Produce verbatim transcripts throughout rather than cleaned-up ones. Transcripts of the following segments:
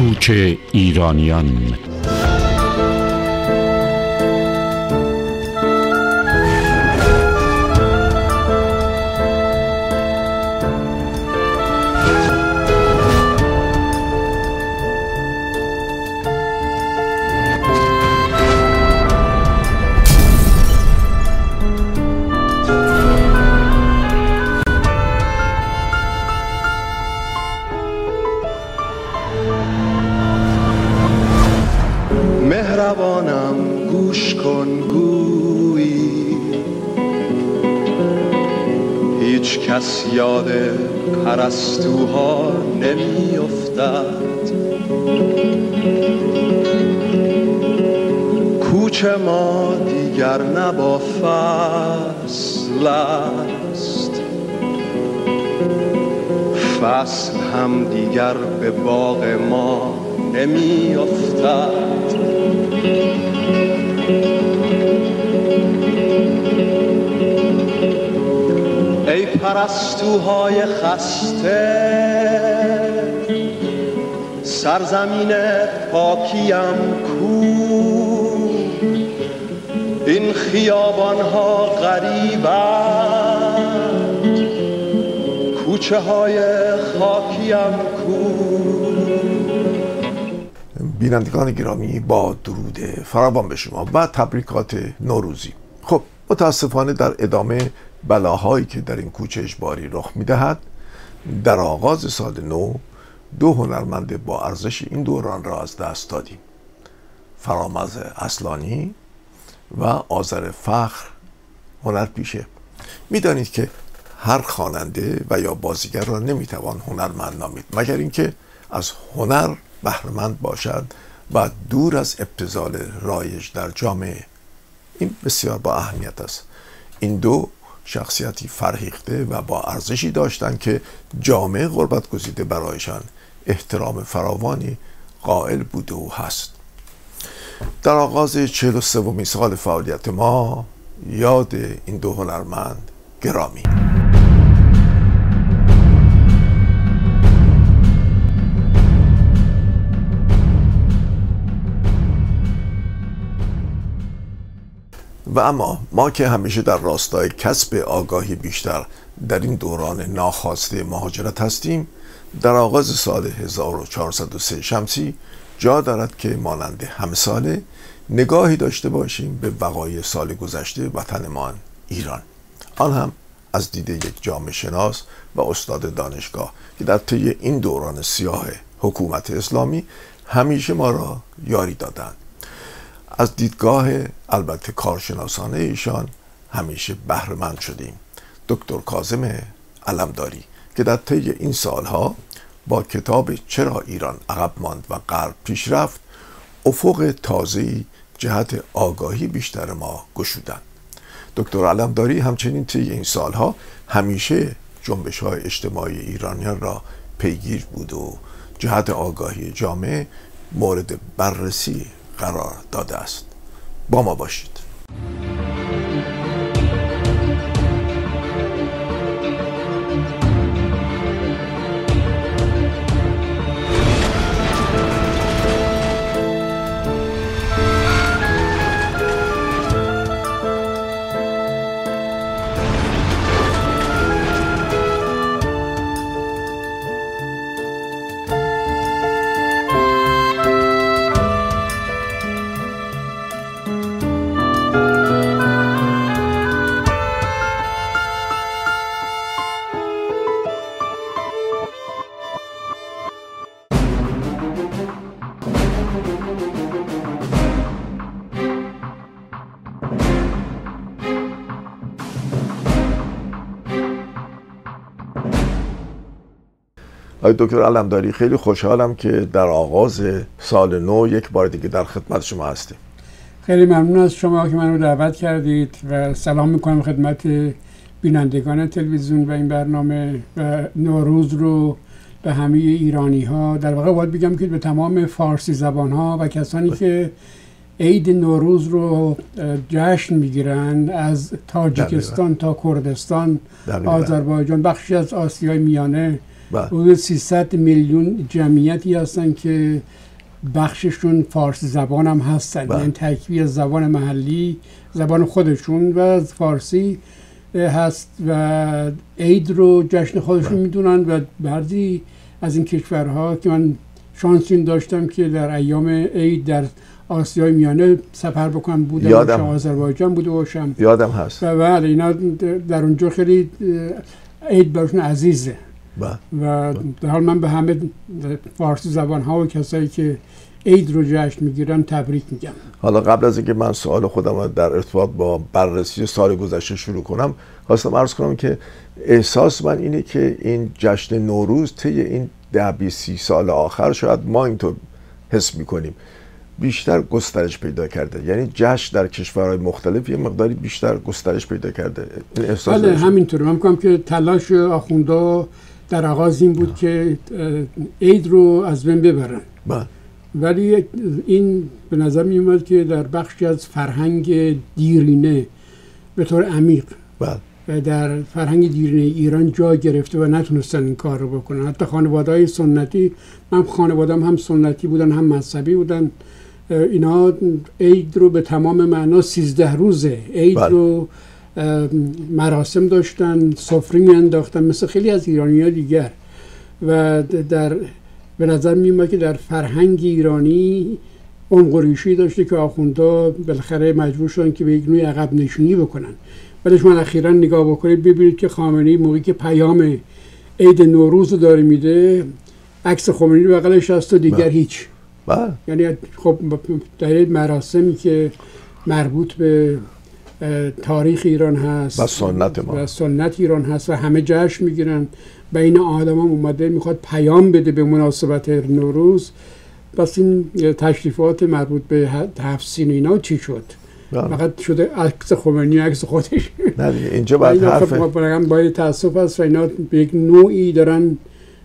کوچ ایرانیان. مهربانم گوش کن گویی، هیچ کس یاد پرستوها نمی افتد. کوچ ما دیگر نه با فصل است، فصل هم دیگر به باغ ما نمی افتد. ای پرستوهای خسته، سرزمین پاکیم کو؟ این خیابانها غریبند، کوچه های خاکیم کو؟ بینندگان گرامی، با درود فراوان به شما و تبریکات نوروزی. خب متاسفانه در ادامه بلاهایی که در این کوچه اجباری رخ میدهد، در آغاز سال نو دو هنرمند با ارزش این دوران را از دست دادیم: فرامرز اصلانی و آذر فخر هنرپیشه. میدانید که هر خواننده و یا بازیگر را نمیتوان هنرمند نامید مگر اینکه از هنر بهره‌مند باشد و دور از ابتذال رایج در جامعه. این بسیار با اهمیت است. این دو شخصیتی فرهیخته و با ارزشی داشتند که جامعه غربت گزیده برایشان احترام فراوانی قائل بوده و هست. در آغاز چهل و سومین سال فعالیت ما یاد این دو هنرمند گرامی. و اما ما که همیشه در راستای کسب آگاهی بیشتر در این دوران ناخواسته مهاجرت هستیم، در آغاز سال هزار و چهارصد و سه شمسی جا دارد که مانند همه ساله نگاهی داشته باشیم به وقایع سال گذشته وطنمان ایران، آن هم از دید یک جامعه شناس و استاد دانشگاه که در طی این دوران سیاه حکومت اسلامی همیشه ما را یاری دادند. از دیدگاه البته کارشناسانه ایشان همیشه بهره‌مند شدیم. دکتر کاظم علمداری که در طی این سالها با کتاب چرا ایران عقب ماند و غرب پیش رفت، افق تازه‌ای جهت آگاهی بیشتر ما گشودند. دکتر علمداری همچنین طی این سالها همیشه جنبش‌های اجتماعی ایرانیان را پیگیر بود و جهت آگاهی جامعه مورد بررسی قرار داده است. با ما باشید. آقای دکتر علمداری، خیلی خوشحالم که در آغاز سال نو یک بار دیگه در خدمت شما هستیم. خیلی ممنون از شما که منو دعوت کردید و سلام میکنم خدمت بینندگان تلویزیون و این برنامه و نوروز رو به همه ایرانی ها، در واقع باید بگم که به تمام فارسی زبان ها و کسانی که عید نوروز رو جشن میگیرن از تاجیکستان تا کردستان، آذربایجان، بخشی از آسیای میانه حدود سیصد میلیون جمعیتی هستن که بخششون فارسی زبان هم هستن، یعنی ترکیبی از زبان محلی، زبان خودشون و فارسی هست و عید رو جشن خودشون میدونن. و بعضی از این کشورها که من شانس این داشتم که در ایام عید در آسیای میانه سفر بکنم بودم، یادم آذربایجان بوده باشم، یادم هست و بله اینا در اونجا خیلی عید براشون عزیزه. و در حال من به همه فارسی زبان ها و کسایی که عید رو جشن میگیرن تبریک میگم. حالا قبل از اینکه من سوال خودم رو در ارتباط با بررسی سال گذشته شروع کنم، خواستم عرض کنم که احساس من اینه که این جشن نوروز طی این ده بیست سی سال آخر، شاید ما اینطور حس میکنیم، بیشتر گسترش پیدا کرده. یعنی جشن در کشورهای مختلف یه مقداری بیشتر گسترش پیدا کرده. این احساس بله همینطوره. من میگم که تلاش آخوندا در آغاز این بود که عید رو از بین ببرن. بله. ولی این به نظر می اومد که در بخشی از فرهنگ دیرینه به طور عمیق بله. در فرهنگ دیرینه ایران جا گرفته و نتونستن این کار رو بکنن. حتی خانواده‌های سنتی، من خانواده‌ام هم سنتی بودن هم مذهبی بودن، اینا عید رو به تمام معنا سیزده روزه عید بله. رو مراسم داشتن، سفره میانداختن مثل خیلی از ایرانی‌ها دیگر. و در به نظر میومد که در فرهنگ ایرانی عمق و ریشه‌ای داشته که آخوندا بالاخره مجبور شدن که به یک نوعی عقب نشینی بکنن. ولی شما اخیراً نگاه بکنید ببینید که خامنه‌ای موقعی که پیام عید نوروز رو داره میده، عکس خمینی بغلش هست و دیگر با. هیچ با. یعنی خب در مراسمی که مربوط به تاریخ ایران هست و سنت ما و سنت ایران هست و همه جشن میگیرن، بین آدم هم اومده میخواد پیام بده به مناسبت نوروز. پس این تشریفات مربوط به تفسین اینا چی شد؟ فقط شده عکس خمینی، عکس خودش. نه اینجا باید حرف باید تاسف است و اینا به یک نوعی دارن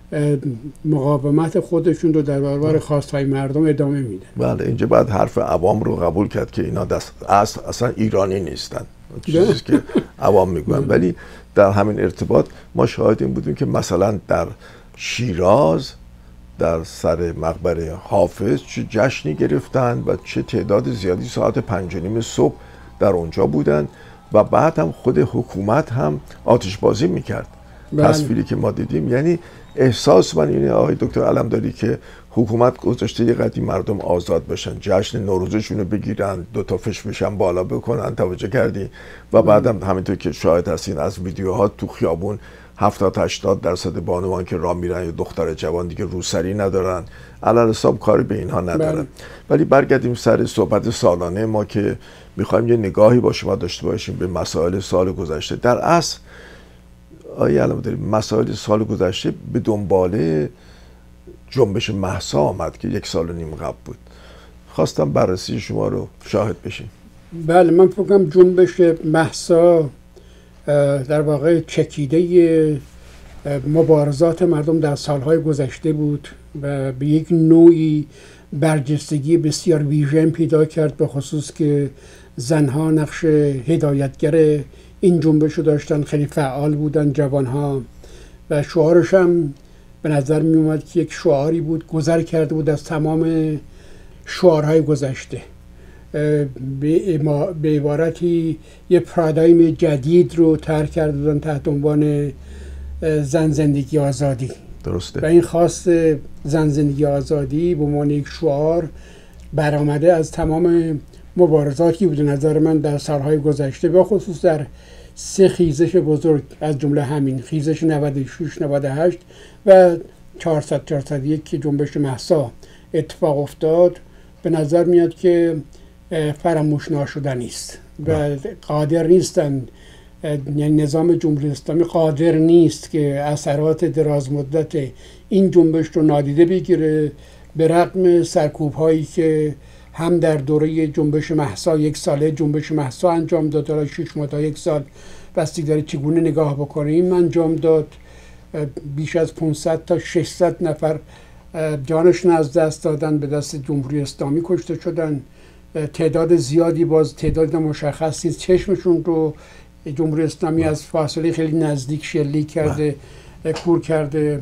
مقاومت خودشون رو در برابر خواستهای مردم ادامه میدن. بله اینجا باید حرف عوام رو قبول کرد که اینا دست اصل اصلا ایرانی نیستن، چیزی که عوام میگن. ولی در همین ارتباط ما شاهد این بودیم که مثلا در شیراز در سر مقبره حافظ چه جشنی گرفتن و چه تعداد زیادی ساعت پنج و نیم صبح در اونجا بودن و بعد هم خود حکومت هم آتش بازی میکرد. بله. تصویری که ما دیدیم، یعنی احساس من اینه آقای دکتر علمداری که حکومت گذاشته یه قدری مردم آزاد بشن، جشن نوروزشون رو بگیرن، دو تا فشفشم بالا بکنن، توجه کردی؟ و بعدم همینطور که شاهد هستین از ویدیوها تو خیابون هفتاد هشتاد درصد بانوان که راه میرن یا دختر جوان دیگه روسری ندارن، علل حساب کاری به اینها ندارن. بله. ولی برگردیم سر صحبت سالانه ما که میخوایم یه نگاهی با شما داشته باشیم به مسائل سال گذشته. در اصل آیا علمداری مسائل سال گذشته به دنباله جنبش مهسا آمد که یک سال و نیم قبل بود. خواستم بررسی شما رو شاهد بشیم. بله من فکر کنم جنبش مهسا در واقع چکیده مبارزات مردم در سالهای گذشته بود و به یک نوعی برجستگی بسیار ویژه پیدا کرد، به خصوص که زنها نقش هدایتگر این جنبش رو داشتن، خیلی فعال بودن جوانها و شعارش هم به نظر می اومد که یک شعاری بود گذر کرده بود از تمام شعارهای گذشته. به عبارتی یه پارادایم جدید رو طرح کرده بودن تحت عنوان زن زندگی آزادی. درسته. و این خواست زن زندگی آزادی به عنوان یک شعار برآمده از تمام مبارزاتی بود نظر من در سالهای گذشته، به خصوص در سه خیزش بزرگ از جمله همین خیزش نود و شش نود و هشت و چهارصد چهارصد و یک که جنبش مهسا اتفاق افتاد. به نظر میاد که فراموش ناشدنی است و قادر نیستن، یعنی نظام جمهوری اسلامی قادر نیست که اثرات دراز مدت این جنبش رو نادیده بگیره، به رغم سرکوب هایی که هم در دوره جنبش مهسا یک ساله جنبش مهسا انجام داد، تا شش ماه تا یک سال بستگی داره چگونه نگاه بکنیم انجام داد. بیش از پانصد تا ششصد نفر جانشون از دست دادن، به دست جمهوری اسلامی کشته شدن. تعداد زیادی باز تعداد مشخصی چشمشون رو جمهوری اسلامی از فاصله خیلی نزدیک شلیک کرده، کور کرده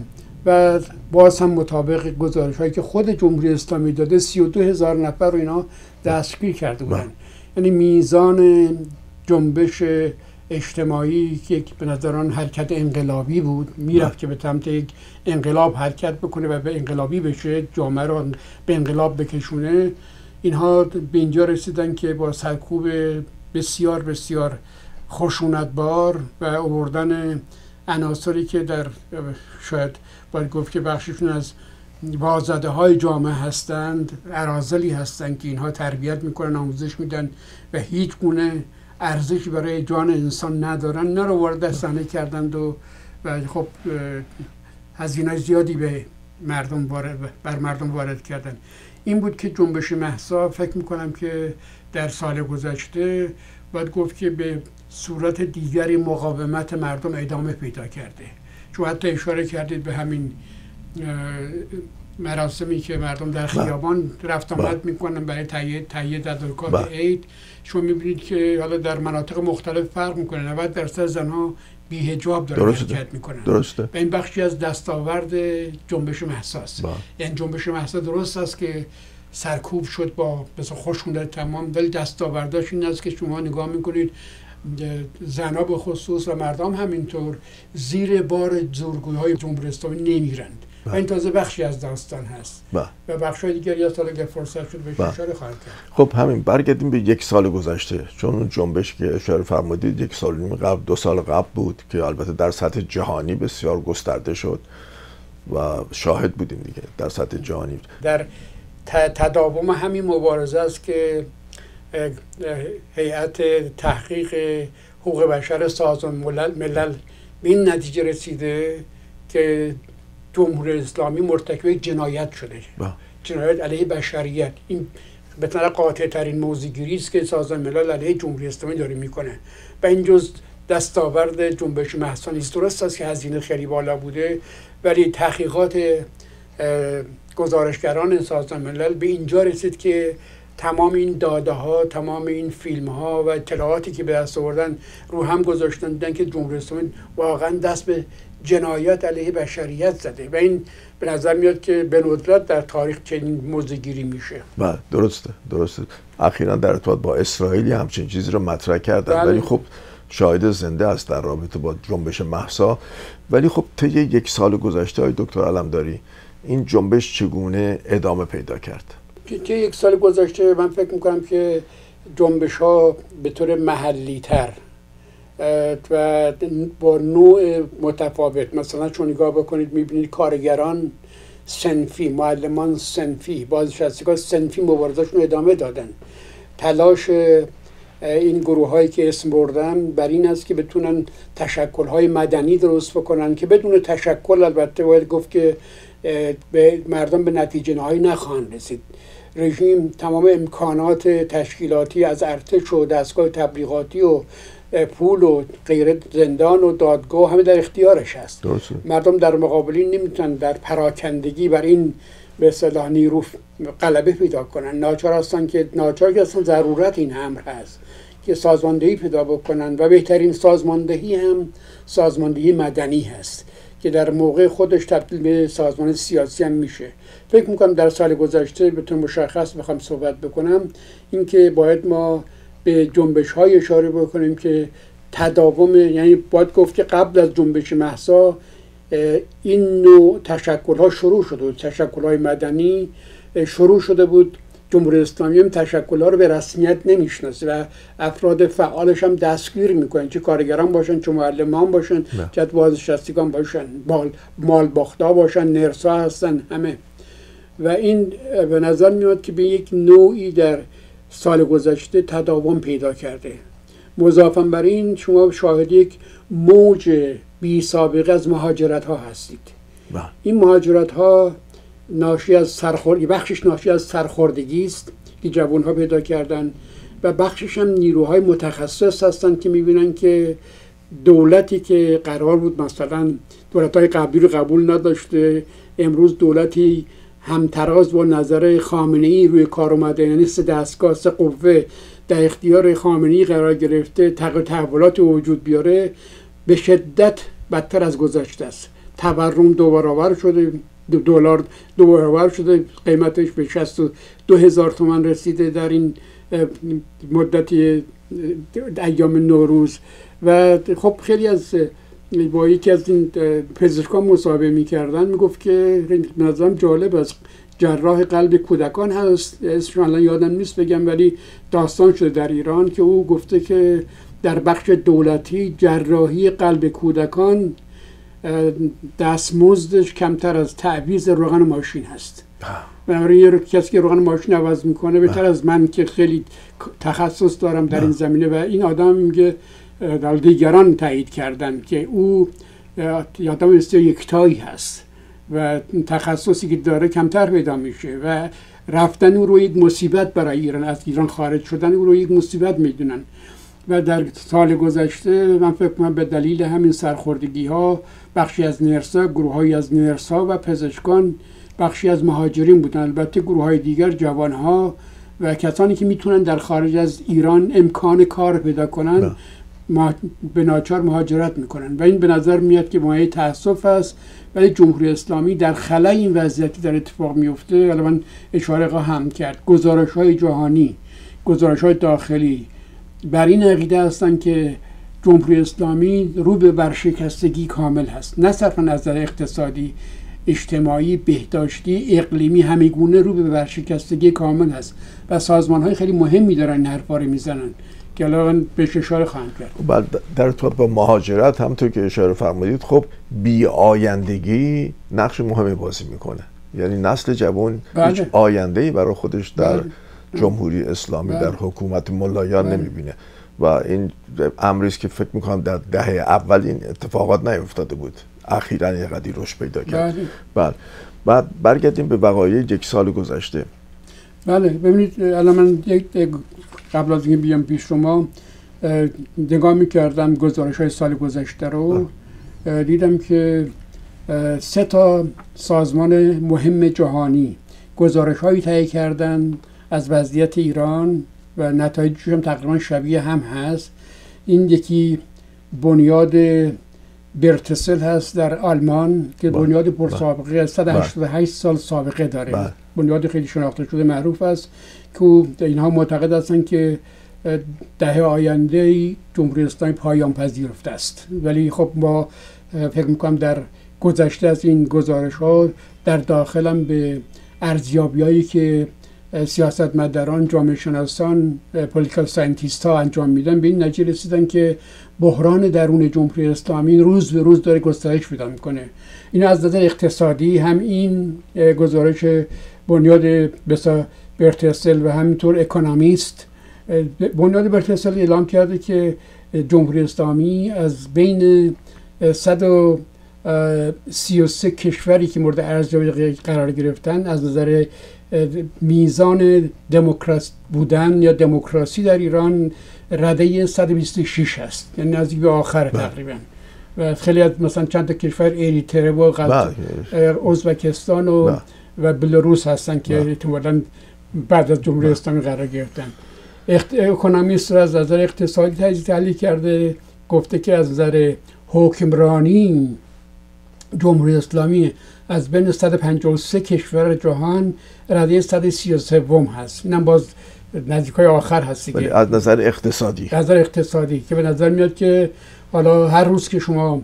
و باز هم مطابق گزارش هایی که خود جمهوری اسلامی داده سی و دو هزار نفر رو اینا دستگیر کرده بودن. یعنی میزان جنبش اجتماعی که به نظران حرکت انقلابی بود، میرفت که به سمت یک انقلاب حرکت بکنه و به انقلابی بشه، جامعه رو به انقلاب بکشونه، اینها به اینجا رسیدن که با سرکوب بسیار بسیار خشونتبار و آوردن عناصری که در شاید باید گفت که بخششون از وازده های جامعه هستند، اراذلی هستند که اینها تربیت میکنن، آموزش میدن و هیچ گونه ارزشی برای جان انسان ندارن، نه رو وارد صحنه کردند و و خب هزینه زیادی به مردم وارد بر مردم وارد کردن. این بود که جنبش مهسا فکر میکنم که در سال گذشته باید گفت که به صورت دیگری مقاومت مردم ادامه پیدا کرده. چون حتی اشاره کردید به همین مراسمی که مردم در خیابان رفت آمد میکنن برای تهیه تهیه تدارکات عید. شما میبینید که حالا در مناطق مختلف فرق میکنه. نود درصد زنها بی حجاب دارن حرکت میکنن. درسته. و این بخشی از دستاورد جنبش مهسا است. یعنی جنبش مهسا درست است که سرکوب شد با مثلا خشونت تمام، ولی دستاورداش این است که شما نگاه میکنید زنها به خصوص و مردم همینطور زیر بار زورگویی های جمهوری اسلامی نمیرند. و این تازه بخشی از داستان هست با. و بخشای دیگری از حالا اگر فرصت شد بهش اشاره خواهم کرد. خب همین برگردیم به یک سال گذشته، چون اون جنبش که اشاره فرمودید یک سال نیم قبل دو سال قبل بود که البته در سطح جهانی بسیار گسترده شد و شاهد بودیم دیگه در سطح جهانی. در تداوم همین مبارزه است که هیئت تحقیق حقوق بشر سازمان ملل به این نتیجه رسیده که جمهوری اسلامی مرتکب جنایت شده، با. جنایت علیه بشریت. این به طور قاطع ترین موضع‌گیری است که سازمان ملل علیه جمهوری اسلامی داره میکنه و این جز دستاورد جنبش مهسا نیست. درست است که هزینه خیلی بالا بوده، ولی تحقیقات گزارشگران سازمان ملل به اینجا رسید که تمام این داده ها، تمام این فیلم ها و اطلاعاتی که به دست آوردن رو هم گذاشتن دیدن که جمهوری اسلامی واقعا دست به جنایت علیه بشریت زده و این به نظر میاد که به ندرت در تاریخ چنین موضع‌گیری میشه. بله درسته درسته. اخیراً در ارتباط با اسرائیل همچین چیزی رو مطرح کردن، ولی خب شاهد زنده است در رابطه با جنبش مهسا. ولی خب طی یک سال گذشته های دکتر علمداری این جنبش چگونه ادامه پیدا کرد؟ که یک سال گذشته من فکر میکنم که جنبش ها به طور محلی تر و با نوع متفاوت، مثلا چون نگاه بکنید میبینید کارگران صنفی، معلمان صنفی، بازنشستگان صنفی مبارزهشون ادامه دادن. تلاش این گروه هایی که اسم بردم بر این است که بتونن تشکل های مدنی درست بکنن که بدون تشکل البته باید گفت که به مردم به نتیجه نهایی نخواهند رسید. رژیم تمام امکانات تشکیلاتی از ارتش و دستگاه تبلیغاتی و پول و غیره، زندان و دادگاه همه در اختیارش هست. درسته. مردم در مقابل این نمیتونن در پراکنده بر این به اصطلاح نیرو غلبه پیدا کنن. ناچار هستن که ناچار که اصلا ضرورت این امر هست که سازماندهی پیدا بکنن و بهترین سازماندهی هم سازماندهی مدنی هست که در موقع خودش تبدیل به سازمان سیاسی هم میشه. فکر میکنم در سال گذشته به طور مشخص بخوام صحبت بکنم اینکه باید ما به جنبش های اشاره بکنیم که تداوم، یعنی باید گفت که قبل از جنبش مهسا این نوع تشکل ها شروع شده بود، تشکل های مدنی شروع شده بود. جمهوری اسلامی هم تشکل ها رو به رسمیت نمیشناسه و افراد فعالش هم دستگیر میکنن، چه کارگران باشن، چه معلمان باشن، چه بازنشستگان باشن، مال مال باختا باشن، نرسا هستن همه. و این به نظر میاد که به یک نوعی در سال گذشته تداوم پیدا کرده. مضافاً بر این شما شاهد یک موج بی سابقه از مهاجرت ها هستید. با. این مهاجرت ها ناشی از سرخوردگی، بخشش ناشی از سرخوردگی است که جوان ها پیدا کردن و بخشش هم نیروهای متخصص هستند که میبینن که دولتی که قرار بود مثلا دولت‌های قبلی رو قبول نداشته، امروز دولتی همتراز با نظر خامنه‌ای روی کار اومده، یعنی سه دستگاه سه قوه در اختیار خامنه‌ای قرار گرفته، تغییر تحولات وجود بیاره، به شدت بدتر از گذشته است. تورم دو برابر شده، دلار دو برابر شده، قیمتش به شصت و دو هزار تومان رسیده در این مدتی ایام نوروز. و خب خیلی از با یکی از این پزشکان مصاحبه میکردن، میگفت که نظام جالب است، جراح قلب کودکان هست، اسمش الان یادم نیست بگم، ولی داستان شده در ایران که او گفته که در بخش دولتی جراحی قلب کودکان دستمزدش کمتر از تعویض روغن ماشین هست. بنابراین یه کسی که روغن ماشین عوض میکنه بهتر از من که خیلی تخصص دارم در این زمینه. و این آدم میگه در دیگران تایید کردن که او آدم بسیار یکتایی هست و تخصصی که داره کمتر پیدا میشه و رفتن او رو یک مصیبت برای ایران، از ایران خارج شدن او رو یک مصیبت میدونن. و در سال گذشته من فکر کنم به دلیل همین سرخوردگی ها بخشی از نرسا، گروه‌هایی از نرسا و پزشکان بخشی از مهاجرین بودن، البته گروه‌های دیگر جوانها و کسانی که میتونن در خارج از ایران امکان کار پیدا کنن ما به ناچار مهاجرت میکنن و این به نظر میاد که مایه تأسف است. ولی جمهوری اسلامی در خلای این وضعیتی در اتفاق میفته، حالا من اشاره خواهم کرد، گزارش‌های جهانی، گزارش‌های داخلی بر این عقیده هستند که جمهوری اسلامی رو به ورشکستگی کامل هست، نه صرفا از نظر اقتصادی، اجتماعی، بهداشتی، اقلیمی، همگونه رو به ورشکستگی کامل هست و سازمان‌های خیلی مهمی دارن این حرفا رو میزنن که الان بهش اشاره خواهم کرد. بعد در ارتباط با مهاجرت همونطور که اشاره فرمودید، خب بی آیندگی نقش مهمی بازی میکنه، یعنی نسل جوان بله. هیچ آینده‌ای برای خودش در بله. جمهوری اسلامی بله. در حکومت ملایان بله. نمیبینه و این امری است که فکر میکنم در دهه اول این اتفاقات نیفتاده بود، اخیراً یه قدری رشد پیدا کرد. بله. بله. بعد برگردیم به وقایع یک سال گذشته. بله ببینید الان من یک قبل از اینکه بیام پیش شما نگاه میکردم گزارش های سال گذشته رو، دیدم که سه تا سازمان مهم جهانی گزارش هایی تهیه کردن از وضعیت ایران و نتایجش هم تقریبا شبیه هم هست. این یکی بنیاد برتسل هست در آلمان که با. بنیاد پرسابقه صد و هشتاد و هشت سال سابقه داره با. بنیاد خیلی شناخته شده معروف است که اینها معتقد هستند که دهه آینده جمهوری اسلامی پایان پذیرفته است. ولی خب ما فکر میکنم در گذشته از این گزارش ها در داخلم به ارزیابیایی که سیاستمداران، جامعه شناسان، پولیتیکال ساینتیست ها انجام میدن به این نتیجه رسیدن که بحران درون جمهوری اسلامی روز به روز داره گسترش پیدا میکنه. این از نظر اقتصادی هم این گزارش بنیاد برتسل و همینطور اکونومیست، بنیاد برتسل اعلام کرده که جمهوری اسلامی از بین صد و سی و سه کشوری که مورد ارزیابی قرار گرفتن از نظر میزان دموکراسی بودن یا دموکراسی در ایران رده صد و بیست و شش است، یعنی نزدیک به آخر تقریبا. و خیلی از مثلا چند تا کشور اریتره و ازبکستان و و بلاروس هستن که احتمالاً بعد از جمهوری اسلامی قرار گرفتن. اکونومیست را از نظر اقتصادی تجزیه تحلیل کرده، گفته که از نظر حکمرانی جمهوری اسلامی از بین صد و پنجاه و سه کشور جهان رده صد و سی و سه هست. اینم باز نزدیکای آخر هست دیگه. از نظر اقتصادی. از نظر اقتصادی که به نظر میاد که حالا هر روز که شما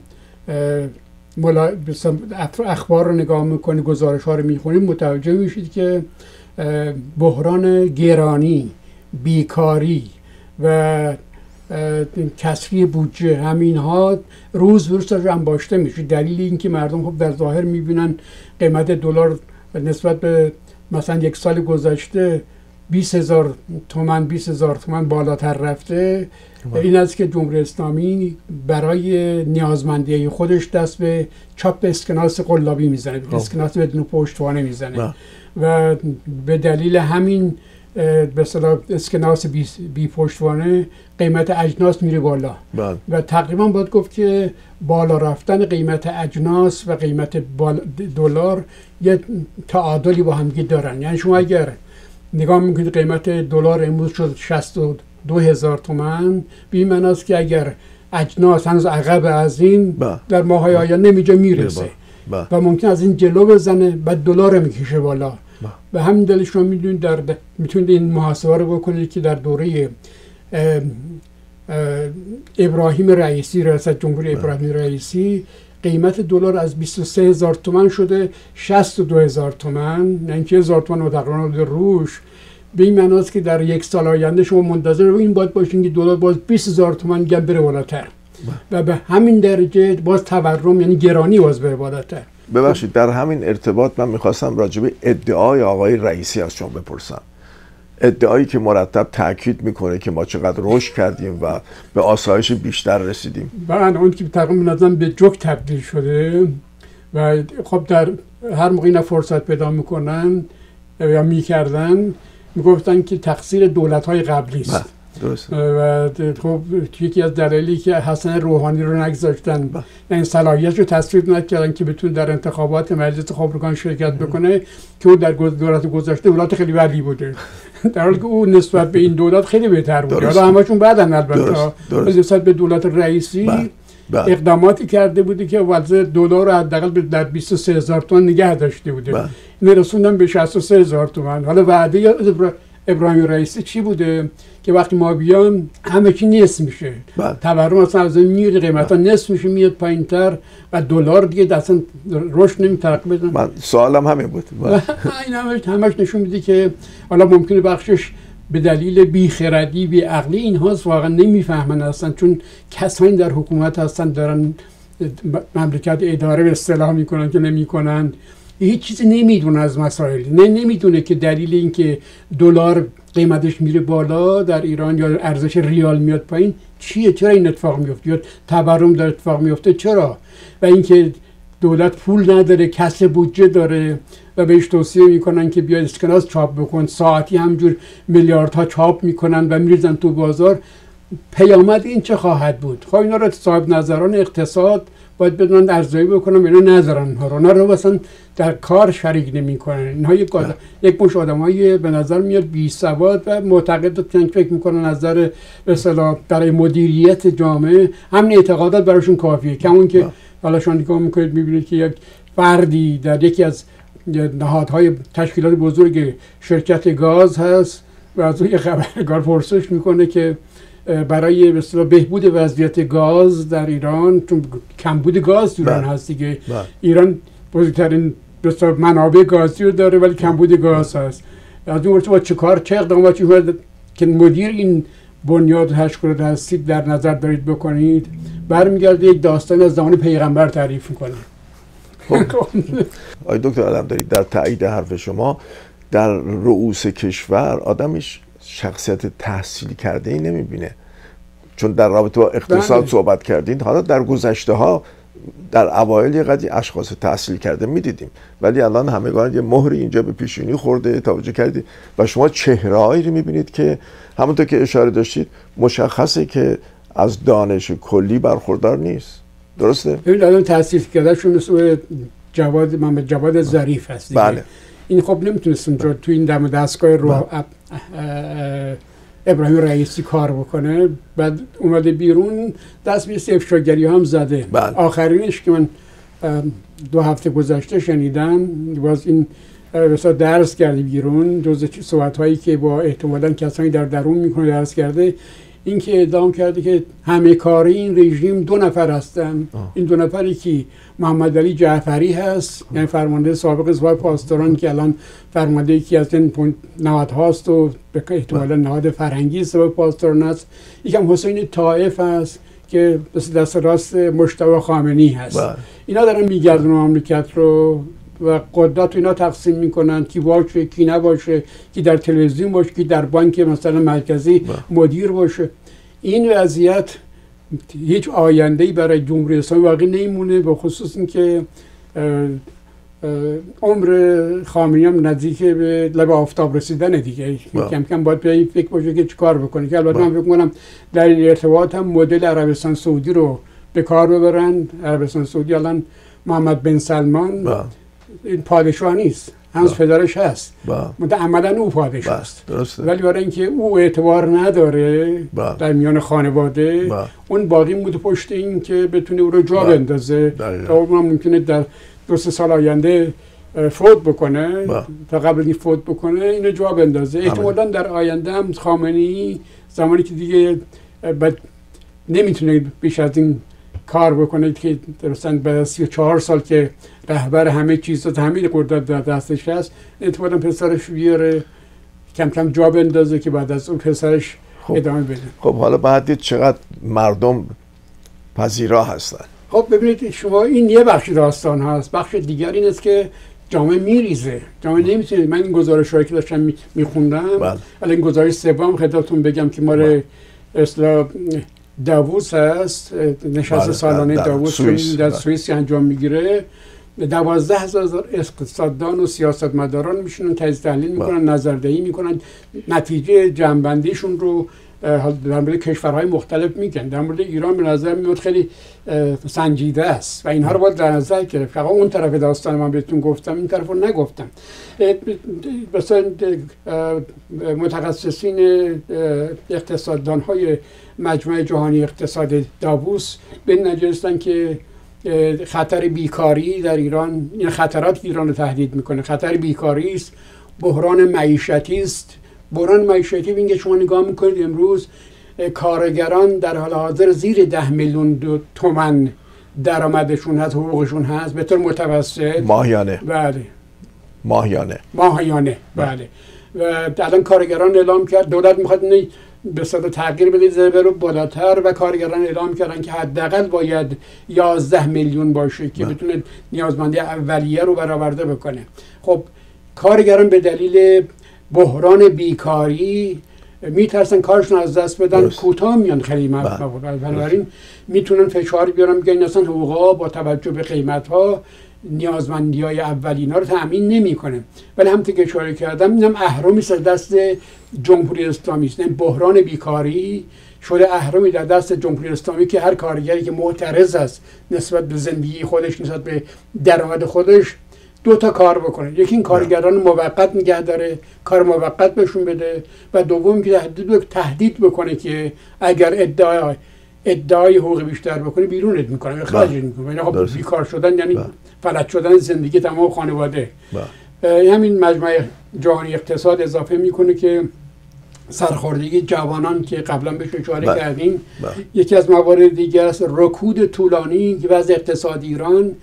ملا... اخبار رو نگاه میکنید، گزارش ها رو میخونید، متوجه میشید که بحران گرانی، بیکاری و کسری بودجه همین ها روز به روز انباشته میشه. دلیل این که مردم خب در ظاهر میبینن قیمت دلار نسبت به مثلا یک سال گذشته بیست هزار تومان بیست هزار تومان بالاتر رفته. این است که جمهوری اسلامی برای نیازمندی خودش دست به چاپ اسکناس قلابی میزنه، اسکناس بدون پشتوانه میزنه و به دلیل همین به اصطلاح اسکناس بی, بی پشتوانه قیمت اجناس میره بالا بله. و تقریبا باید گفت که بالا رفتن قیمت اجناس و قیمت دلار یه تعادلی با همگی دارن. یعنی شما اگر نگاه میکنید قیمت دلار امروز شد شصت و دو هزار تومان، به این معنی است که اگر اجناس هنوز عقب از این با. در ماهای آینده نمیجا میرسه با. و ممکن از این جلو بزنه بعد دلار رو میکشه بالا. به همین دلیل شما میدونید در میتونید این محاسبه رو بکنید که در دوره اه اه ابراهیم رئیسی، ریاست جمهوری ابراهیم رئیسی، قیمت دلار از بیست و سه هزار تومان شده شصت و دو هزار تومان، نه اینکه هزار تومان تقریبا روش. به این معنی است که در یک سال آینده شما منتظر این باید باشین که دلار باز بیست هزار تومان گم بره بالاتر و به همین درجه باز تورم یعنی گرانی باز بره بالاتر. ببخشید در همین ارتباط من میخواستم راجع به ادعای آقای رئیسی از شما بپرسم، ادعایی که مرتب تاکید میکنه که ما چقدر رشد کردیم و به آسایش بیشتر رسیدیم. بعد اون که تقریبا نظام به جوک تبدیل شده و خب در هر موقع اینا فرصت پیدا میکنن یا میکردن میگفتن که تقصیر دولت‌های قبلی است. درسته. و خب یکی از دلایلی که حسن روحانی رو نگذاشتن، این صلاحیت رو تصویب نکردن که بتونه در انتخابات مجلس خبرگان شرکت بکنه که او در دولت گذشته دولت خیلی ولی بوده، در حالی که او نسبت به این دولت خیلی بهتر بوده. حالا همشون بعدن البته نسبت به دولت رئیسی با. با. اقداماتی کرده بوده که وضع دلار رو حداقل در بیست و سه هزار تومان نگه داشته بوده. این رسوندن به شصت و سه هزار تومان. حالا وعده ابراهیم رئیسی چی بوده که وقتی ما بیام همه چی نصف میشه، تورم اصلا از این میره، قیمتا نصف میشه، میاد پایینتر و دلار دیگه اصلا رشد نمیتونه. من سوالم همین بود. این همش همش نشون میده که حالا ممکنه بخشش به دلیل بیخردی بی عقلی اینهاست، واقعا نمیفهمن اصلا، چون کسانی در حکومت هستن دارن مملکت اداره به اصطلاح میکنن که نمیکنن، هیچ چیزی نمیدونه از مسائل، نه نمیدونه که دلیل این که دلار قیمتش میره بالا در ایران یا ارزش ریال میاد پایین چیه، چرا این اتفاق میفته، یا تورم در اتفاق میفته چرا، و اینکه دولت پول نداره، کسر بودجه داره و بهش توصیه میکنن که بیاید اسکناس چاپ بکن، ساعتی همجور میلیاردها چاپ میکنن و میریزن تو بازار. پیامد این چه خواهد بود؟ خب اینا رو صاحب نظران اقتصاد باید بدونن ارزیابی بکنن، اینا نذارن اونها رو، اونا رو مثلا در کار شریک نمیکنن. اینها یک یک مش آدمای به نظر میاد بی سواد و معتقدن که فکر میکنن نظر به اصطلاح برای مدیریت جامعه همین اعتقادات براشون کافیه. کمون که حالا شما نگاه میکنید میبینید که یک فردی در یکی از نهادهای تشکیلات بزرگ شرکت گاز هست و از یک خبرنگار پرسش میکنه که برای به اصطلاح بهبود وضعیت گاز در ایران، چون کمبود گاز در ایران هست دیگه، ایران بزرگترین به اصطلاح منابع گازی رو داره ولی کمبود گاز هست، از اون با چه کار چه اقداماتی که مدیر این بنیاد تشکیلات هستید در نظر دارید بکنید، برمیگرده یک داستان از زمان پیغمبر تعریف میکنه. آقای دکتر علمداری، در تایید حرف شما، در رؤوس کشور آدمش شخصیت تحصیلی کرده ای نمیبینه، چون در رابطه با اقتصاد صحبت کردین، حالا در گذشته ها در اوایل یه قدری اشخاص تحصیل کرده میدیدیم، ولی الان همگان یه مهری اینجا به پیشونی خورده، توجه کردید و شما چهره‌ای رو میبینید که همونطور که اشاره داشتید مشخصه که از دانش کلی برخوردار نیست. درسته؟ ببینید الان تحصیل کردهشون مثل جواد محمد جواد ظریف هست دیگه. بله. این خب نمیتونست اونجا تو این دم دستگاه رو ابراهیم رئیسی کار بکنه، بعد اومده بیرون دست به افشاگری هم زده. بله. آخرینش که من دو هفته گذشته شنیدم باز این مثلا درس کرده بیرون، جز صحبت هایی که با احتمالاً کسانی در درون میکنه درس کرده، این که ادعا کرده که همه کاری این رژیم دو نفر هستن. آه. این دو نفری که محمد علی جعفری هست، یعنی فرمانده سابق سپاه پاسداران که الان فرمانده یکی از این نهادهاست و به احتمالاً نهاد فرهنگی سپاه پاسداران است. یکم حسین طائف هست که دست راست مجتبی خامنه‌ای هست. با. اینا دارن میگردن مملکت رو و قدرت اینا تقسیم میکنن، کی باشه کی نباشه، کی در تلویزیون باشه کی در بانک مثلا مرکزی با. مدیر باشه. این وضعیت هیچ آینده‌ای برای جمهوری اسلامی واقعی نمیمونه، به خصوص اینکه عمر خامنه‌ای هم نزدیک به لب آفتاب رسیدن دیگه، کم کم باید به فکر باشه که چیکار بکنه. که البته من فکر می‌کنم در این ارتباط هم مدل عربستان سعودی رو به کار ببرن. عربستان سعودی الان محمد بن سلمان با. این پادشاه نیست، هنوز پدرش هست، عملاً او پادشاه است، ولی برای اینکه او اعتبار نداره با. در میان خانواده با. اون باقی بوده پشت این که بتونه او رو جا بندازه. تا ممکنه در دو سه سال آینده فوت بکنه تا قبل این فوت بکنه اینو جواب اندازه. احتمالاً در آینده هم خامنه‌ای زمانی که دیگه نمیتونه بیش از این کار بکنه که مثلا بعد سی و چهار سال که رهبر همه چیز و همین قدرت در دستش هست، احتمالاً پسرش بیاره کم کم جواب اندازه که بعد از اون پسرش خب ادامه بده. خب حالا بعد دید چقدر مردم پذیرا هستن. خب ببینید شما این یه بخش داستان هست، بخش دیگر این است که جامعه میریزه، جامعه نمیتونه. من این گزارش‌هایی که داشتم میخوندم الان این گزارش سوم خدمتتون بگم که ما اصلا داووس هست، نشست سالانه داووس که در سوئیس انجام میگیره، دوازده هزار اقتصاددان و سیاستمداران میشونن تجزیه تحلیل میکنن، نظردهی میکنن، نتیجه جمع‌بندیشون رو در مورد کشورهای مختلف میگن. در مورد ایران به نظر میاد خیلی سنجیده است و اینها رو باید در نظر گرفت. فقط اون طرف داستان من بهتون گفتم، این طرف رو نگفتم. مثلا متخصصین اقتصاددان های مجمع جهانی اقتصاد داووس به این نتیجه رسیدن که خطر بیکاری در ایران، این خطرات ایران رو تهدید میکنه. خطر بیکاری است، بحران معیشتی است. بحران معیشتی میگه شما نگاه میکنید امروز کارگران در حال حاضر زیر ده میلیون تومان درآمدشون هست، حقوقشون هست به طور متوسط ماهیانه. بله ماهیانه ماهیانه بله. و الان کارگران اعلام کرد دولت میخواد اینو به صورت تغییر بده، ضربه رو بالاتر، و کارگران اعلام کردن که حداقل باید یازده میلیون باشه که بتونه نیازمندی اولیه رو برآورده بکنه. خب کارگران به دلیل بحران بیکاری میترسن کارشون از دست بدن، کوتاه میان خیلی مبلغ، بنابراین میتونن فشار بیارن میگن اصلا حقوقا با توجه به قیمت ها نیازمندی های اولینا رو تامین نمیکنه. ولی همونطور که اشاره کردم اینم اهرمی در دست جمهوری اسلامی است. این بحران بیکاری شده اهرمی در دست جمهوری اسلامی که هر کارگری که معترض است نسبت به زندگی خودش، نسبت به درآمد خودش، دو تا کار بکنه. یکی این کارگران موقت نگه داره، کار موقت بهشون بده، و دوم که تهدید تهدید بکنه که اگر ادعای ادعای حقوق بیشتر بکنه بیرونت میکنه، اخراجت میکنه. یعنی خب بیکار شدن یعنی فلج شدن زندگی تمام خانواده. همین مجمع جهانی اقتصاد اضافه میکنه که سرخوردگی جوانان که قبلا بهش اشاره کردیم یکی از موارد دیگر است. رکود طولانی که وضع اقتصاد ایران،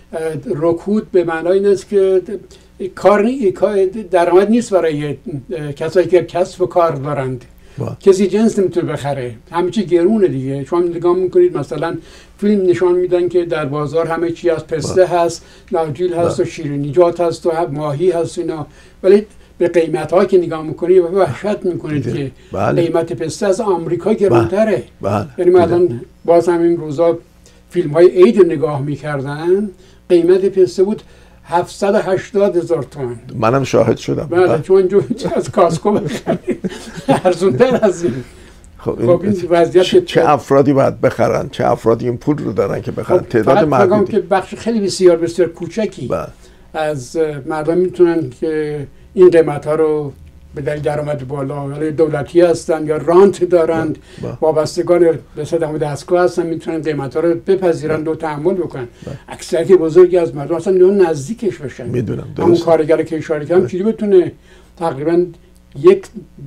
رکود به معنای این است که کار درآمد نیست برای کسایی که کسب و کار دارند. کسی جنس نمیتونه بخره، همه چی گرونه دیگه. شما نگاه میکنید مثلا فیلم نشان میدن که در بازار همه چی از پسته هست، ناجیل هست و شیرینیجات هست و ماهی هست اینا، ولی به قیمت ها که نگاه میکنید وحشت میکنید که بله. قیمت پسته از آمریکا گرونتره. بله. یعنی ما الان باز هم این روزا فیلم های عید نگاه میکردن، قیمت پسته بود هفتصد و هشتاد هزار تومان. منم شاهد شدم. بله چون جو از کاسکو بخرید ارزونتر از این. خب این, خب این وضعیت چه, چه افرادی باید بخرن؟ چه افرادی این پول رو دارن که بخرن؟ خب تعداد محدودی که بخش خیلی بسیار بسیار کوچکی با. از مردم میتونن که این قیمت ها رو به دلیل درآمد بالا ولی دولتی هستن یا رانت دارند، وابستگان به صدام دستگاه هستن، میتونن قیمت ها رو بپذیرند و تحمل بکنن. اکثریت بزرگی از مردم اصلا اون نزدیکش بشن. میدونم همون کارگر که اشاره کردم چجوری بتونه تقریبا یک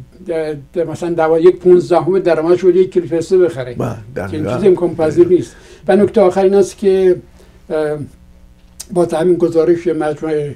مثلا دوا یک پونزدهم درآمدش رو یک کیلو پسته بخره که این چیزی امکان پذیر نیست. و نکته آخر این است که با همین گزارش مجمع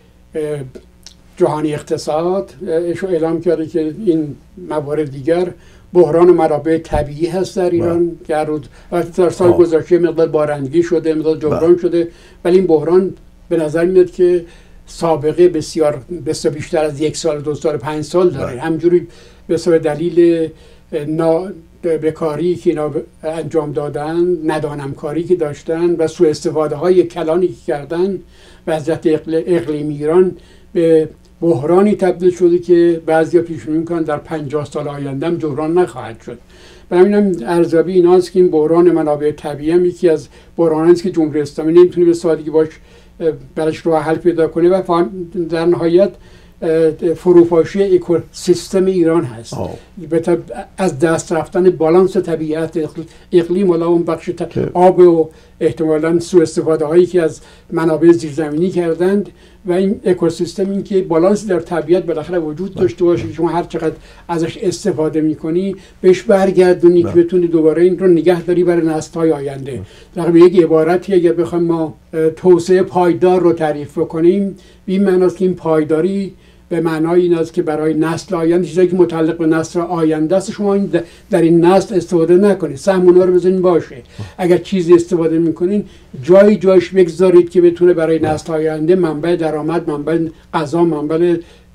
جهانی اقتصاد اعلام کرده که این موارد دیگر بحران منابع طبیعی هست در ایران که هر روز در سال گذشته مقدار بارندگی شده، مقدار جبران شده، ولی این بحران به نظر میاد که سابقه بسیار بسیار بیشتر از یک سال، دو سال، پنج سال داره. همجوری به دلیل نا بکاری که اینا انجام دادن، ندانم کاری که داشتن و سوء استفاده های کلانی که کردن، وضعیت اقلیمی ایران به بحرانی تبدیل شده که بعضیا پیش بینی می‌کنن در پنجاه سال آینده هم جبران نخواهد شد. برای همین ارزیابی ایناست که این بحران منابع طبیعی هم یکی از بحرانایی است که جمهوری اسلامی نمیتونه به سادگی باش برایش راه حل پیدا کنه و در نهایت فروپاشی اکوسیستم ایران هست. از دست رفتن بالانس طبیعت اقلیم، حالا اون بخش آب و احتمالاً سوء استفاده هایی که از منابع زیرزمینی کردند و این اکوسیستم این که بالانس در طبیعت بالاخره وجود داشته باشه که شما هر چقدر ازش استفاده میکنی بهش برگردونی که بتونی دوباره این رو نگه داری برای نسل‌های آینده. در یک عبارتی اگر بخوایم ما توسعه پایدار رو تعریف کنیم، این معناست که این پایداری به معنای این است که برای نسل آینده چیزایی که متعلق به نسل آینده است شما در این نسل استفاده نکنید، سهم اونها رو بزنین باشه. اگر چیزی استفاده میکنین جایی جایش بگذارید که بتونه برای نسل آینده منبع درآمد، منبع غذا، منبع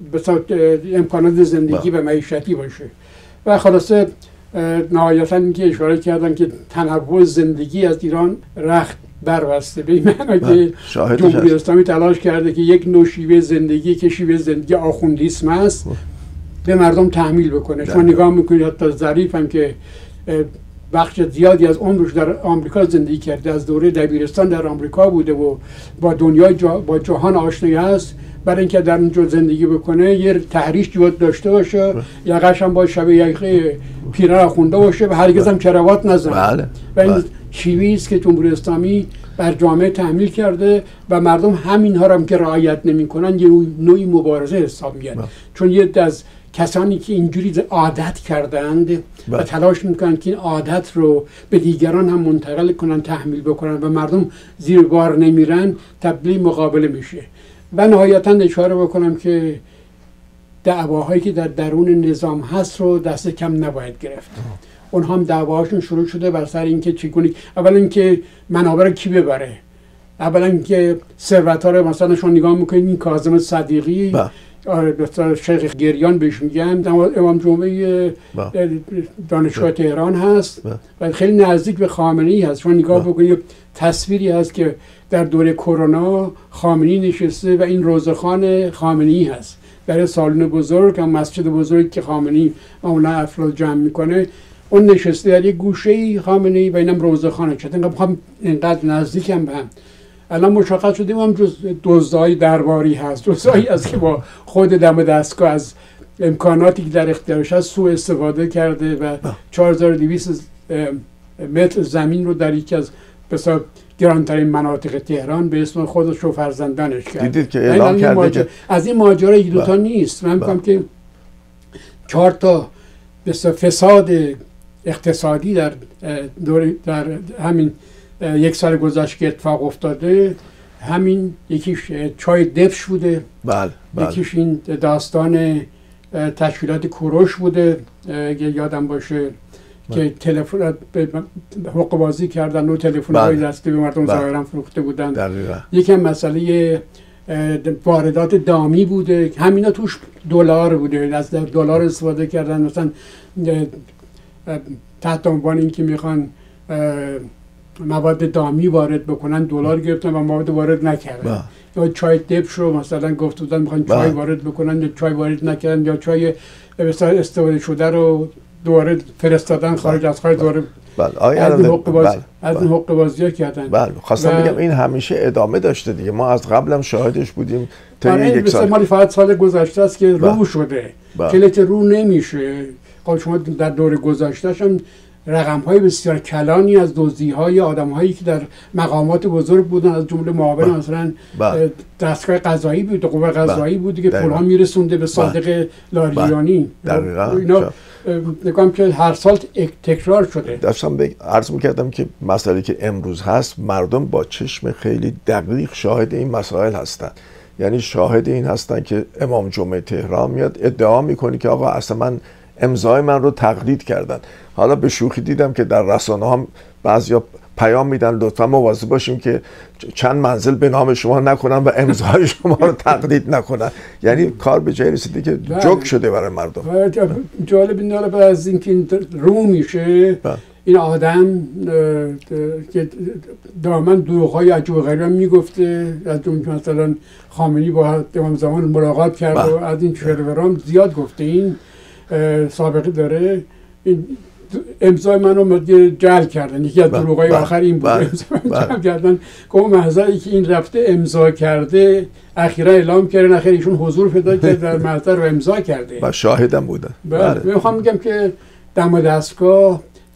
امکانات زندگی و معیشتی باشه. و خلاصه نهایتا اینکه اشاره کردن که تنوع زندگی از ایران رخت بربسته، به این معنی که جمهوری اسلامی تلاش کرده که یک نوع شیوه زندگی که شیوه زندگی آخوندیسم است به مردم تحمیل بکنه. شما نگاه میکنید حتی ظریف هم که بخش زیادی از عمرش در آمریکا زندگی کرده، از دوره دبیرستان در آمریکا بوده و با دنیای جا با جهان آشنایی است، برای اینکه در اونجا زندگی بکنه یه تحریش جواد داشته باشه، یقش هم با شبیه یقه پیرن خونده باشه و هرگز هم کراوات نزنه. بله. و این شیوهی است که جمهوری اسلامی بر جامعه تحمیل کرده و مردم همینها رو هم که رعایت نمی‌کنن یه نوعی مبارزه حساب می‌گیرن، چون یه از کسانی که اینجوری عادت کردند و تلاش میکنن که این عادت رو به دیگران هم منتقل کنن، تحمیل بکنن و مردم زیر بار نمیرن، تبدیل مقابله میشه. و نهایتا اشاره بکنم که دعواهایی که در درون نظام هست رو دست کم نباید گرفت. اونها هم دعواهاشون شروع شده بر سر اینکه چگونه، اولا اینکه منابع رو کی ببره، اولا اینکه ثروت‌ها رو مثلا شما نگاه میکنید این کاظم صدیقی با. آره شیخ گریان بهش میگن، امام جمعه دانشگاه تهران هست و خیلی نزدیک به خامنه‌ای هست. شما نگاه بکنید تصویری هست که در دوره کرونا خامنه‌ای نشسته و این روزخان خامنه‌ای هست در سالن بزرگ هم مسجد بزرگ که خامنه‌ای معمولا افراد جمع میکنه، اون نشسته در یک گوشه‌ای خامنه‌ای و اینم روزخانه شده. انقدر اینقدر نزدیک هم به هم. الان مشخص شده هم جز دزدای درباری هست، دزدایی است که با خود دم دستگاه از امکاناتی که در اختیارش هست سوء استفاده کرده و چهار هزار و دویست متر زمین رو در یکی از بسیار گرانترین مناطق تهران به اسم خودش و فرزندانش کرد. دیدید که اعلام کرده ماجر... که از این ماجرا یک دوتا نیست. من میگم که چهار تا فساد اقتصادی در دور در همین یک سال گذشته که اتفاق افتاده، همین یکیش چای دفش بوده، بله بله. یکیش این داستان تشکیلات کوروش بوده، یادم باشه که تلفن حقوق بازی کردن و تلفن‌های دستی به مردم ظاهرا فروخته بودن. یکم مسئله واردات دامی بوده، همینا توش دلار بوده، از دلار استفاده کردن، مثلا تحت عنوان اینکه میخوان مواد دامی وارد بکنن دلار گرفتن و مواد وارد نکردن. یا چای دبش رو مثلا گفت بودن میخوان چای وارد بکنن یا چای وارد نکردن، یا چای استفاده شده رو دوباره فرستادن خارج از خارج دوباره از این حقوق بازی از این حقوق بازی کردن. بله خواستم بگم این همیشه ادامه داشته دیگه، ما از قبلم شاهدش بودیم تا یک سال. مالی فقط سال گذشته است که رو شده، کلیت رو نمیشه. خب شما در دور گذشتهش هم رقم‌های بسیار کلانی از دزدی‌های آدم‌هایی که در مقامات بزرگ بودن، از جمله معاون مثلا دستگاه قضایی بود، قوه قضایی بود که پول‌ها میرسونده به صادق لاریجانی. دقیقاً اینا نگم که هر سال تکرار شده. داشتم عرض می‌کردم که مسئله که امروز هست مردم با چشم خیلی دقیق شاهد این مسائل هستند. یعنی شاهد این هستن که امام جمعه تهران میاد ادعا میکنه که آقا اصلا من امضای من رو تقلید کردن. حالا به شوخی دیدم که در رسانه هم بعضیا پیام میدن لطفا مواظب باشیم که چند منزل به نام شما نکنن و امضای شما رو تقلید نکنن. یعنی کار به جای رسیده که جوک شده برای مردم. جالب این داره از اینکه این رو میشه این آدم که دائما دروغ‌های عجیب و غریب میگفته، از جمله مثلا خامنه‌ای با امام زمان ملاقات کرد و از این چرورام زیاد گفته. این سابقه داره. این امضای منو جعل کردن، یکی از دروغ‌های آخر این بود. امضا کردن که محضری که این رفته امضا کرده اخیرا اعلام کردن، اخیر ایشون حضور پیدا کرد در محضر و امضا کرده و شاهدم بودن. بله میخوام میگم که دم دستگاه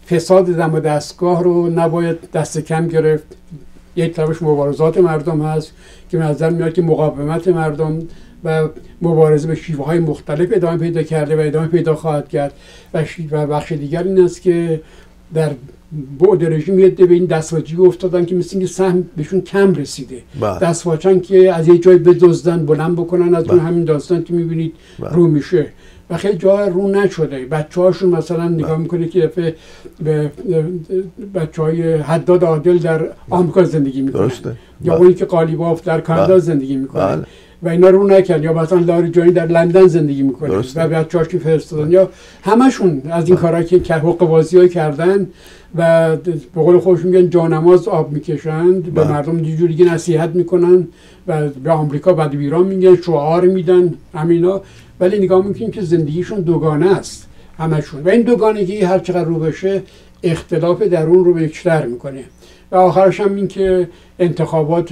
فساد دم و دستگاه رو نباید دست کم گرفت. یک طرفش مبارزات مردم هست که به نظر میاد که مقاومت مردم و مبارزه به شیوه های مختلف ادامه پیدا کرده و ادامه پیدا خواهد کرد و, و بخش دیگر این است که در بعد رژیم یه به این دستواجی افتادن که مثل اینکه سهم بهشون کم رسیده. دستواچن که از یه جای بدزدن بلند بکنن از اون همین داستان که میبینید رو میشه و خیلی جا رو نشده. بچه هاشون مثلا نگاه میکنه که دفعه به بچه های حداد عادل در آمریکا زندگی میکنن یا اونی که قالیباف در کانادا زندگی میکنن و اینا رو نکرد، یا مثلا لاری جانی در لندن زندگی میکنه و بچه‌هاش که فرستادن، یا همشون از این کارا که حقوق‌بازی‌های کردن و به قول خودشون میگن جانماز آب میکشند، به مردم اینجوری دیگه نصیحت میکنن و به آمریکا بعد ایران میگن، شعار میدن همینا، ولی نگاه میکنیم که زندگیشون دوگانه است همشون و این دوگانگی هر چقدر رو بشه اختلاف درون رو بیشتر میکنه و آخرش هم این که انتخابات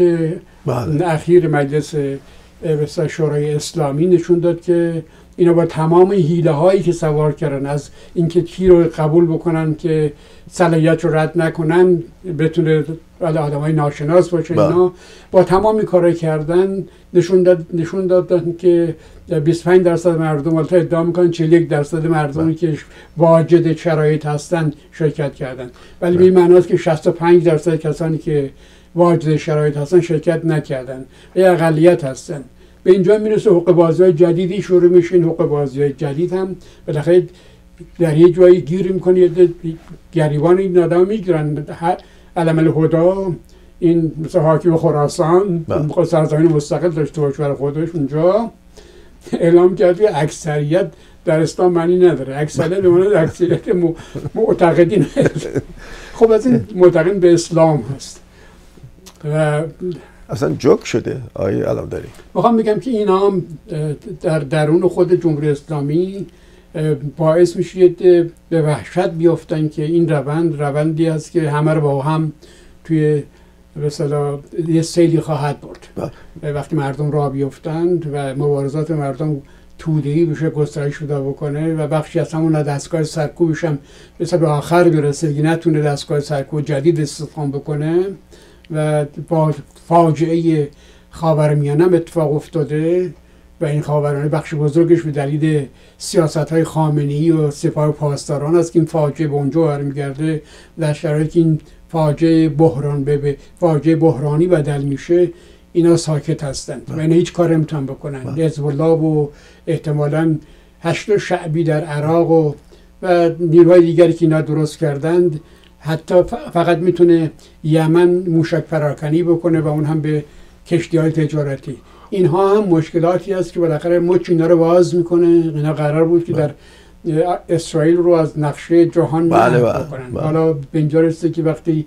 اخیر مجلس مثلا شورای اسلامی نشون داد که اینا با تمام حیله هایی که سوار کردن، از اینکه کی رو قبول بکنن که صلاحیت رو رد نکنن بتونه آدم های ناشناس باشه، اینا با تمام کارهای کردن نشون داد نشون دادن که بیست و پنج درصد مردم، البته ادعا میکنن چهل و یک درصد مردمی که واجد شرایط هستن شرکت کردن، ولی به این معناست که شصت و پنج درصد کسانی که واجد شرایط هستن شرکت نکردن و یه اقلیت هستن. به اینجا میرسه حقوق بازی‌های جدیدی شروع میشه. این حقوق بازی‌های جدید هم بالاخره در یه جایی گیر میکنه، یه گریبان این آدم میگیرن. علم الهدا این مثل حاکم خراسان میخواد سرزمین مستقل داشته باشه برای خودش، اونجا اعلام کرد که اکثریت در اسلام معنی نداره، اکثریت به معنی اکثریت معتقدین خب از این معتقدین به اسلام هست و اصلا جوک شده. آیه علمداری میخوام بگم که اینا هم در درون خود جمهوری اسلامی باعث میشه به وحشت بیافتن که این روند روندی است که همه رو با هم توی مثلا یه سیلی خواهد برد. وقتی مردم راه بیفتند و مبارزات مردم توده‌ای بشه، گسترش پیدا بکنه و بخشی از همون دستگاه سرکوبش هم مثلا به آخر برسه که نتونه دستگاه سرکوب جدید استخدام بکنه و با فاجعه خاورمیانه اتفاق افتاده و این خاورمیانه بخش بزرگش به دلیل سیاست‌های خامنه‌ای و سپاه پاسداران است که این فاجعه به اونجا برمیگرده. در شرایطی که این فاجعه بحران به فاجعه بحرانی بدل میشه، اینا ساکت هستند و اینا هیچ کاری نمیتونن بکنن. حزب الله و احتمالاً هشت شعبی در عراق و و نیروهای دیگری که اینا درست کردند، حتی فقط میتونه یمن موشک پراکنی بکنه و اون هم به کشتی‌های تجارتی. اینها هم مشکلاتی است که بالاخره مچ اینا رو باز میکنه. اینا قرار بود که در اسرائیل رو از نقشه جهان محو بکنن. حالا به اینجا رسیده که وقتی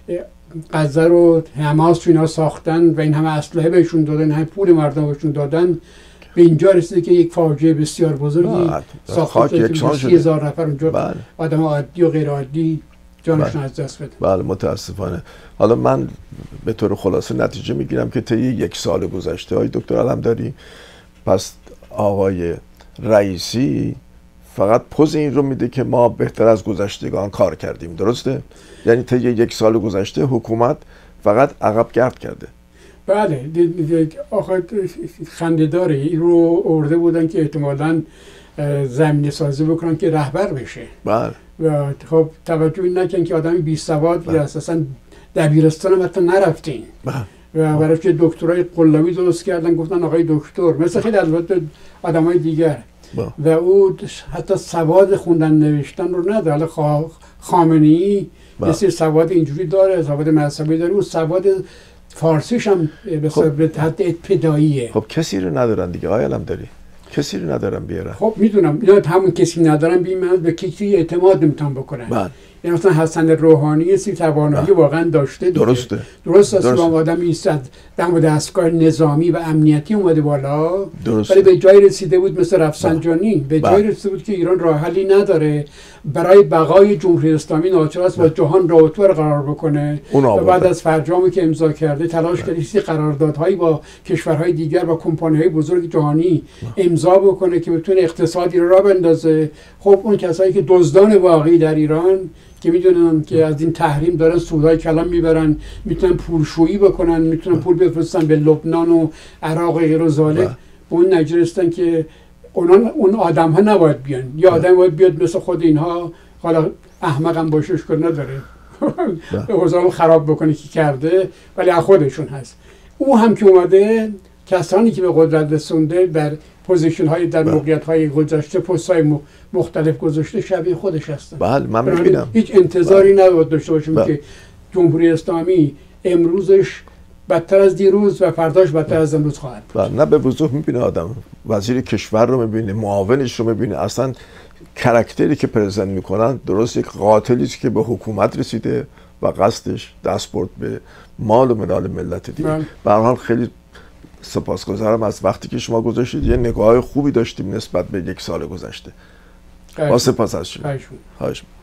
غزه رو حماس اینا ساختن و این همه اسلحه بهشون دادن، همه پول مردم بهشون دادن، به اینجا رسیده که یک فاجعه بسیار بزرگی ساخته که سی هزار نفر اونجا آدم عادی و غیر عادی جانشون از دست بده. بله متاسفانه. حالا من به طور خلاصه نتیجه میگیرم که طی یک سال گذشته های دکتر علمداری، پس آقای رئیسی فقط پوز این رو میده که ما بهتر از گذشتگان کار کردیم، درسته؟ یعنی طی یک سال گذشته حکومت فقط عقب گرد کرده. بله، آخه خنده‌داره. این رو آورده بودن که احتمالاً زمینه سازی بکنن که رهبر بشه. بله. و خب توجه نکن که آدمی بی سواد یا اساساً دبیرستان هم حتی نرفتین. بله. و برای که دکترای قلابی درست کردن، گفتن آقای دکتر، مثل خیلی البته آدمای دیگر. با. و او حتی سواد خوندن نوشتن رو نداره. حالا خامنه‌ای مثل سواد اینجوری داره، سواد مذهبی داره، اون سواد فارسیش هم خب. به حد ابتداییه. خب کسی رو ندارن دیگه، آیا علمداری کسی رو ندارن بیارن. خب میدونم اینا همون کسی ندارن، بیمه به کسی اعتماد نمیتونن بکنن. بله. یعنی مثلا حسن روحانی سی توانایی واقعا داشته دیگه. درسته. درست است که آدم ایستاد دم دستگاه نظامی و امنیتی اومده بالا، ولی به جای رسیده بود مثل رفسنجانی، به جای رسیده بود که ایران راه حلی نداره، برای بقای جمهوری اسلامی ناچار است با جهان رابطه برقرار بکنه و بعد از فرجامی که امضا کرده تلاش کرده سی قراردادهایی با کشورهای دیگر و کمپانی‌های بزرگ جهانی امضا بکنه که بتونه اقتصادی رو راه بندازه. خب اون کسایی که دزدان واقعی در ایران که میدونن که از این تحریم دارن سودای کلان میبرن، میتونن پولشویی بکنن، میتونن پول بفرستن به لبنان و عراق و غیر و ذالک، به اون نجرستن که اونان اون آدم ها نباید بیان. یا آدم باید بیاد مثل خود اینها، حالا احمق هم باشه اشکال نداره اوضاع خراب بکنه که کرده، ولی از خودشون هست. او هم که اومده کسانی که به قدرت رسونده در پوزیشن های در موقعیت های گذاشته، پست های مختلف گذاشته، شبیه خودش هستن. بله من میبینم هیچ انتظاری نباید داشته باشیم که جمهوری اسلامی امروزش بدتر از دیروز و فرداش بدتر از امروز خواهد بود. بله نه به وضوح میبینه آدم، وزیر کشور رو میبینه، معاونش رو میبینه، اصلا کاراکتری که پرزنت میکنن درست یک قاتلی است که به حکومت رسیده و قصدش دست برد به مال و منال ملت دیگه. به هر حال خیلی سپاسگزارم از وقتی که شما گذاشتید، یه نگاه خوبی داشتیم نسبت به یک سال گذشته. با سپاس از شما. خواهش می‌کنم.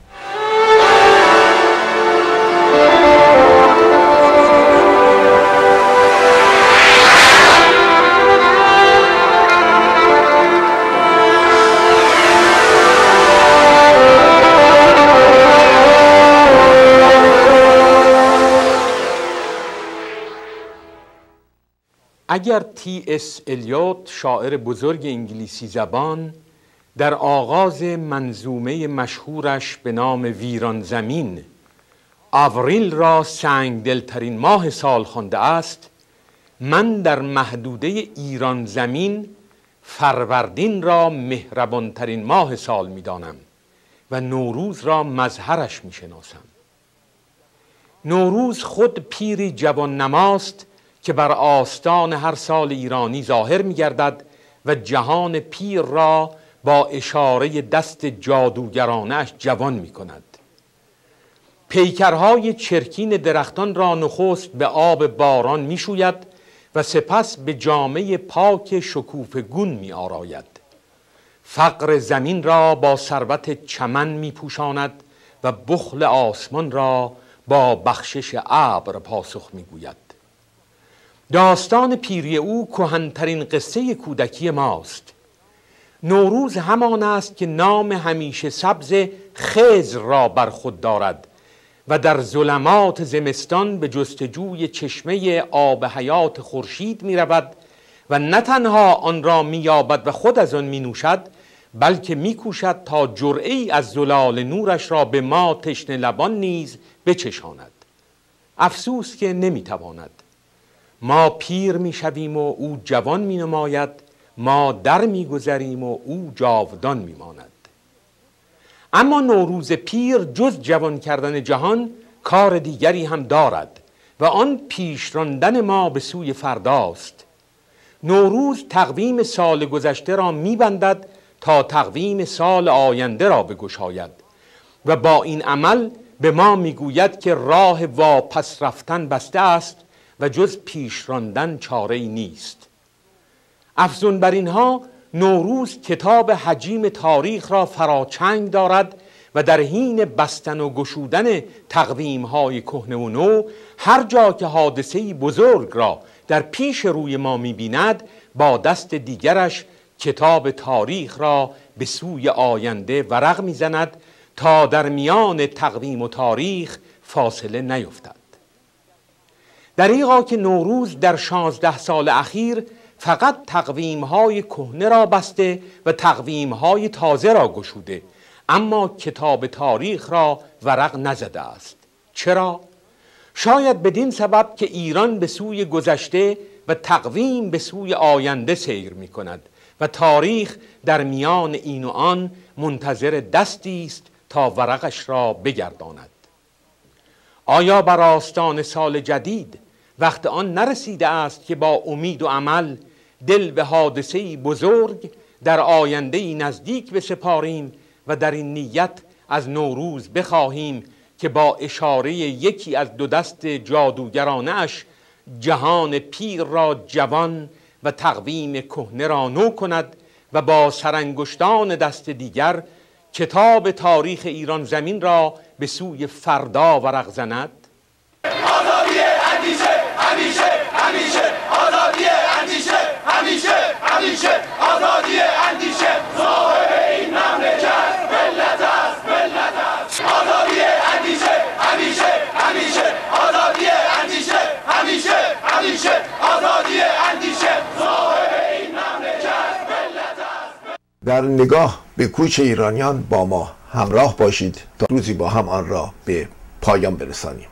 اگر تی اس الیوت شاعر بزرگ انگلیسی زبان در آغاز منظومه مشهورش به نام ویران زمین آوریل را سنگدلترین ماه سال خوانده است، من در محدوده ایران زمین فروردین را مهربانترین ماه سال می دانم و نوروز را مظهرش می شناسم. نوروز خود پیری جوان نماست که بر آستان هر سال ایرانی ظاهر می گردد و جهان پیر را با اشاره دست جادوگرانش جوان می کند. پیکرهای چرکین درختان را نخست به آب باران می شوید و سپس به جامه پاک شکوفه گون می آراید. فقر زمین را با ثروت چمن می پوشاند و بخل آسمان را با بخشش ابر پاسخ می گوید. داستان پیری او کهن‌ترین قصه کودکی ماست. نوروز همان است که نام همیشه سبز خضر را بر خود دارد و در ظلمات زمستان به جستجوی چشمه آب حیات خورشید می رود و نه تنها آن را می یابد و خود از آن می نوشد، بلکه می کوشد تا جرعه‌ای از زلال نورش را به ما تشنه لبان نیز بچشاند. افسوس که نمی تواند. ما پیر می شویم و او جوان می نماید، ما در می گذریم و او جاودان می ماند. اما نوروز پیر جز جوان کردن جهان کار دیگری هم دارد و آن پیش راندن ما به سوی فرداست. نوروز تقویم سال گذشته را می بندد تا تقویم سال آینده را بگشاید و با این عمل به ما می گوید که راه واپس رفتن بسته است و جز پیش راندن چاره‌ای نیست. افزون بر اینها، نوروز کتاب حجیم تاریخ را فراچنگ دارد و در حین بستن و گشودن تقویم‌های کهنه و نو، هر جا که حادثه‌ای بزرگ را در پیش روی ما می‌بیند، با دست دیگرش کتاب تاریخ را به سوی آینده ورق می‌زند تا در میان تقویم و تاریخ فاصله نیفتد. دریغا که نوروز در شانزده سال اخیر فقط تقویم‌های کهنه را بسته و تقویم‌های تازه را گشوده، اما کتاب تاریخ را ورق نزده است. چرا؟ شاید بدین سبب که ایران به سوی گذشته و تقویم به سوی آینده سیر می کند و تاریخ در میان این و آن منتظر دستی است تا ورقش را بگرداند. آیا بر آستان سال جدید وقت آن نرسیده است که با امید و عمل دل به حادثه‌ای بزرگ در آینده‌ای نزدیک بسپاریم و در این نیت از نوروز بخواهیم که با اشاره یکی از دو دست جادوگرانش جهان پیر را جوان و تقویم کهنه را نو کند و با سرانگشتان دست دیگر کتاب تاریخ ایران زمین را به سوی فردا ورق زند؟ آزادی اندیشه همیشه همیشه، آزادی اندیشه همیشه همیشه، آزادی اندیشه صاحب این مملکت ملت است ملت است، آزادی در نگاه به کوچ ایرانیان با ما همراه باشید تا روزی با هم آن را به پایان برسانیم.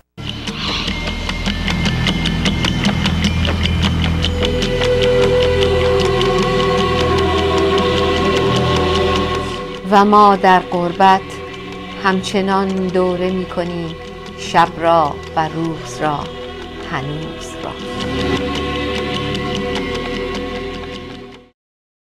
و ما در غربت همچنان دوره می کنیم شب را و روز را هنوز را.